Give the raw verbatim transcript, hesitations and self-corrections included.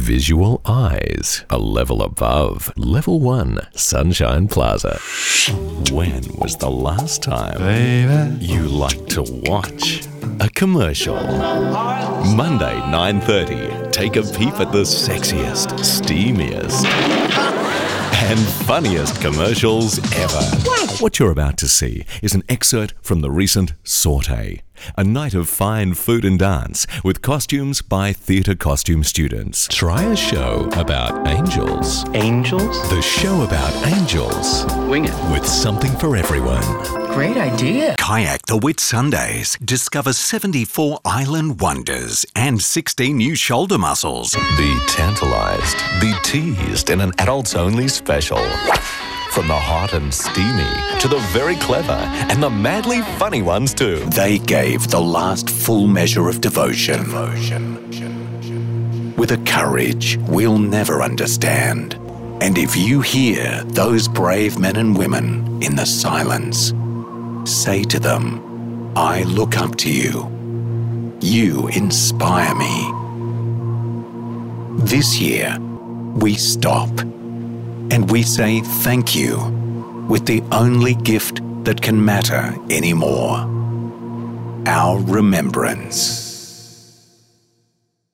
visual eyes, a level above. Level one, Sunshine Plaza. When was the last time Baby. you liked to watch a commercial? Monday, nine thirty. Take a peep at the sexiest, steamiest, and funniest commercials ever. What you're about to see is an excerpt from the recent Saute, a night of fine food and dance with costumes by theatre costume students. Try a show about angels. Angels? The show about angels Wing it. with something for everyone. Great idea. Kayak the Whitsundays. Discover seventy-four island wonders and sixteen new shoulder muscles. Be tantalized, be teased in an adults-only special. From the hot and steamy to the very clever and the madly funny ones too. They gave the last full measure of devotion. With a courage we'll never understand. And if you hear those brave men and women in the silence, say to them, I look up to you. You inspire me. This year, we stop and we say thank you with the only gift that can matter anymore. Our remembrance.